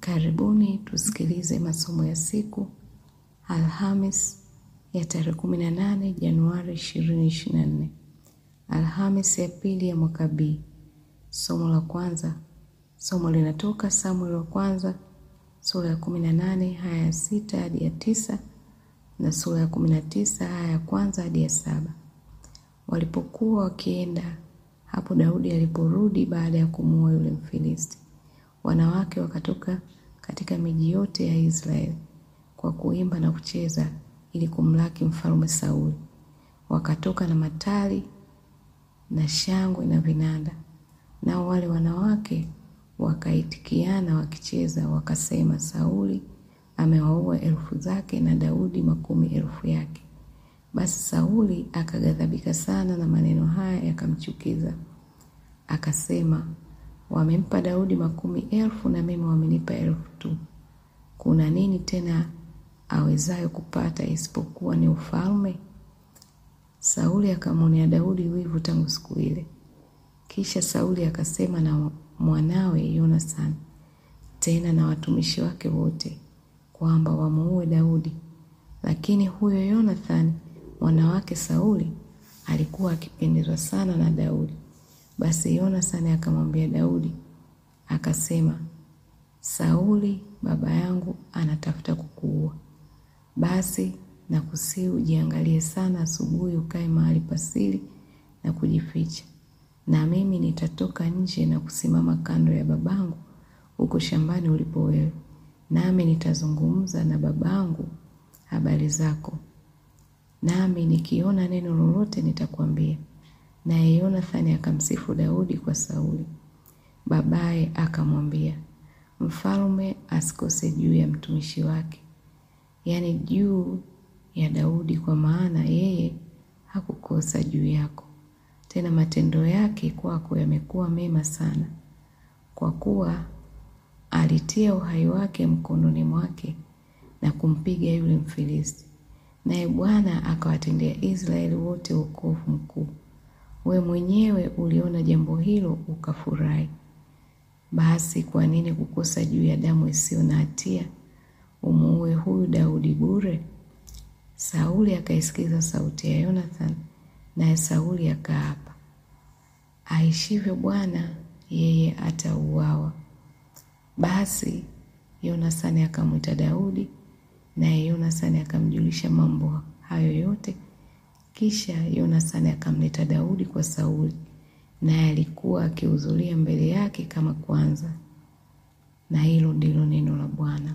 Karibuni tusikilize masomo ya siku Alhamis ya tarehe 18 Januari 2024. Alhamis ya pili ya mwaka B. Somo la kwanza. Somo linatoka Samueli wa kwanza sura ya 18 aya ya 6 hadi ya 9 na sura ya 19 aya ya kwanza hadi ya 7. Walipokuwa wakienda, hapo Daudi aliporudi baada ya kumuua yule Mfilisti, wanawake wakatoka katika miji yote ya Israeli kwa kuimba na kucheza ili kumlaki mfalme Sauli. Wakatoka na matari na shangwe na vinanda. Nao wale wanawake wakaitikiana wakicheza, wakasema, Sauli amewaua 1000 zake na Daudi 10,000 yake. Basi Sauli akaghadhabika sana na maneno haya yakamchukiza. Akasema, wamempa Daudi 10,000 na mimi wamenipa 1,000 tu. Kuna nini tena awezayo kupata isipokuwa ni ufalme? Sauli akamwonea Daudi wivu tangu siku ile. Kisha Sauli akasema na mwanawe Yonathani, tena na watumishi wake wote, kwamba wamuue Daudi. Lakini huyo Yonathani mwana wake Sauli alikuwa akipendezwa sana na Daudi. Basi Yonathani akamwambia Daudi akasema, Sauli baba yangu anatafuta kukuua. Basi nakusihi ujiangalie sana, asubuhi ukae mahali pasiri na kujificha, na mimi nitatoka nje na kusimama kando ya babangu huko shambani ulipo wewe, nami nitazungumza na babangu habari zako, nami nikiona neno lolote nitakwambia. Naye Yonathani akamsifu Daudi kwa Sauli. Babaye akamwambia, mfalme asikose juu ya mtumishi wake, yaani juu ya Daudi, kwa maana yeye hakukosa juu yako. Tena matendo yake kwako yamekuwa mema sana, kwa kuwa alitia uhai wake mkononi mwake na kumpiga yule Mfilisti. Naye Bwana akawatendea Israeli wote wokovu mkuu. We mwenyewe uliona jambo hilo ukafurahi. Basi kwa nini kukosa juu ya damu isiyo na hatia, umuue huyu Daudi bure? Sauli akaisikiza sauti ya Yonathani, naye Sauli akaapa, aishivyo Bwana, yeye atauawa. Basi Yonathani akamwita Daudi, naye Yonathani akamjulisha mambo hayo yote. Kisha Yonathani akamleta Daudi kwa Sauli, naye alikuwa akihudhuria mbele yake kama kwanza. Na hilo ndilo neno la Bwana.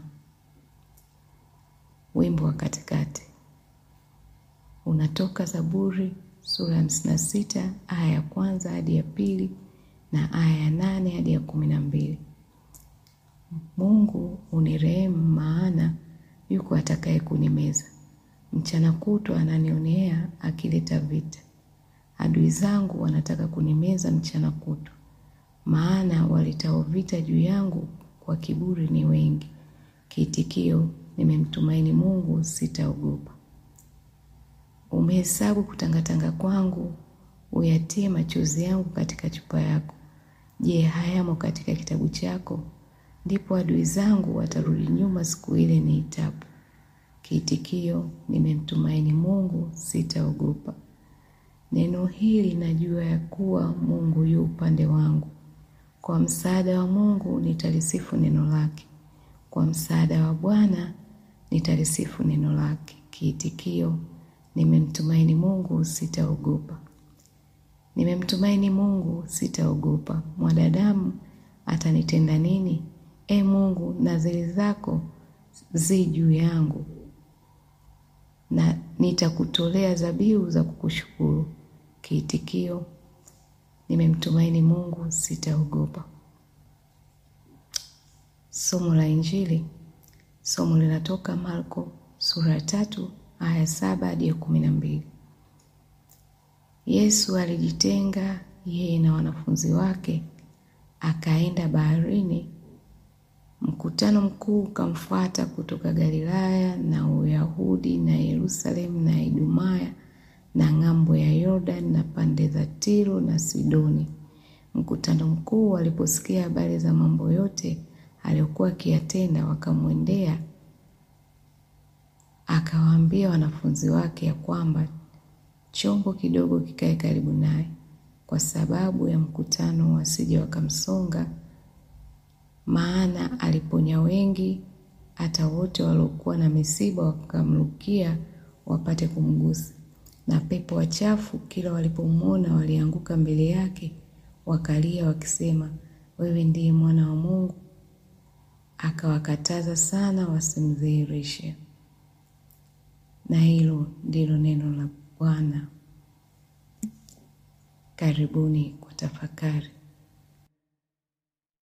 Wimbo wa katikati unatoka Zaburi sura ya 56 aya ya kwanza hadi ya 2 na aya ya 8 hadi ya 12. Mungu unirehemu, maana yuko atakaye kunimeza. Mchana kutwa ananionea akileta vita. Adui zangu wanataka kunimeza mchana kutwa, maana walitao vita juu yangu kwa kiburi ni wengi. Kiitikio, nimemtumaini Mungu, sitaogopa. Umehesabu kutangatanga kwangu, uyatie machozi yangu katika chupa yako. Je, hayamo katika kitabu chako? Ndipo adui zangu watarudi nyuma siku ile niitapo. Kiitikio, nimemtumaini Mungu, sitaogopa. Neno hili najua ya kuwa Mungu yu upande wangu. Kwa msaada wa Mungu nitalisifu neno lake. Kwa msaada wa Bwana nitalisifu neno lake. Kiitikio, nimemtumaini Mungu, sitaogopa. Nimemtumaini Mungu, sitaogopa. Mwanadamu atanitenda nini? E Mungu, nadhiri zako zi juu yangu, na nitakutolea dhabihu za kukushukuru. Kiitikio, nimemtumaini Mungu, sitaogopa. Somo la Injili. Somo linatoka Marko sura ya 3 aya 7 hadi 12. Yesu alijitenga yeye na wanafunzi wake, akaenda baharini. Mkutano mkuu ukamfuata kutoka Galilaya na Uyahudi na Yerusalemu na Idumaya na ng'ambo ya Yordani na pande za Tiro na Sidoni. Mkutano mkuu waliposikia habari za mambo yote aliyokuwa akiyatenda, wakamwendea akawaambia wanafunzi wake ya kwamba chombo kidogo kikae karibu naye, kwa sababu ya mkutano wasije wakamsonga, maana aliponya wengi, hata wote waliokuwa na misiba wakamrukia wapate kumgusa. Na pepo wachafu kila walipomwona walianguka mbele yake, wakalia wakisema, wewe ndiye mwana wa Mungu. Akawakataza sana wasimdhihirishe. Na hilo ndilo neno la Bwana. Karibuni kwa tafakari.